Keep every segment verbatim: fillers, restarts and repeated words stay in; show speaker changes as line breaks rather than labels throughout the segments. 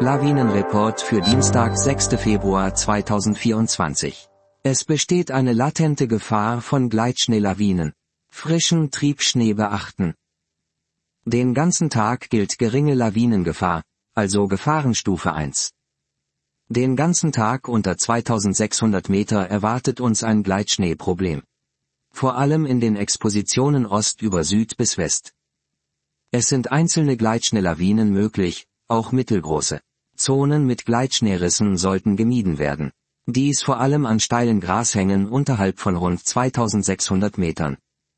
Lawinenreport für Dienstag, sechster Februar zweitausendvierundzwanzig. Es besteht eine latente Gefahr von Gleitschneelawinen. Frischen Triebschnee beachten. Den ganzen Tag gilt geringe Lawinengefahr, also Gefahrenstufe eins. Den ganzen Tag unter zweitausendsechshundert Meter erwartet uns ein Gleitschneeproblem. Vor allem in den Expositionen Ost über Süd bis West. Es sind einzelne Gleitschneelawinen möglich, auch mittelgroße. Zonen mit Gleitschneerissen sollten gemieden werden. Dies vor allem an steilen Grashängen unterhalb von rund zweitausendsechshundert Metern.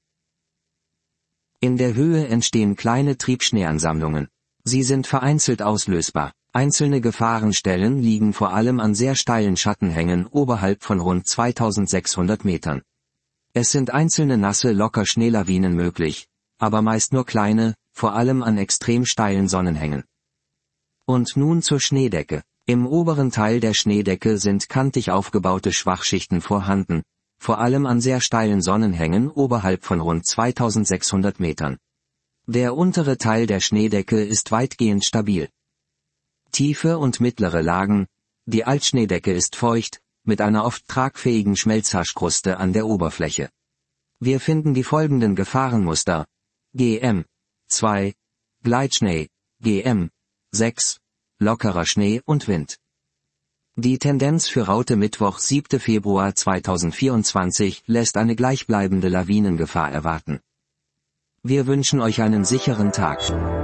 In der Höhe entstehen kleine Triebschneeansammlungen. Sie sind vereinzelt auslösbar. Einzelne Gefahrenstellen liegen vor allem an sehr steilen Schattenhängen oberhalb von rund zweitausendsechshundert Metern. Es sind einzelne nasse Locker-Schneelawinen möglich, aber meist nur kleine, vor allem an extrem steilen Sonnenhängen. Und nun zur Schneedecke. Im oberen Teil der Schneedecke sind kantig aufgebaute Schwachschichten vorhanden, vor allem an sehr steilen Sonnenhängen oberhalb von rund zweitausendsechshundert Metern. Der untere Teil der Schneedecke ist weitgehend stabil. Tiefe und mittlere Lagen. Die Altschneedecke ist feucht, mit einer oft tragfähigen Schmelzhaschkruste an der Oberfläche. Wir finden die folgenden Gefahrenmuster: G M zwei, Gleitschnee, G M sechs, lockerer Schnee und Wind. Die Tendenz für Raute Mittwoch, siebter Februar zweitausendvierundzwanzig lässt eine gleichbleibende Lawinengefahr erwarten. Wir wünschen euch einen sicheren Tag.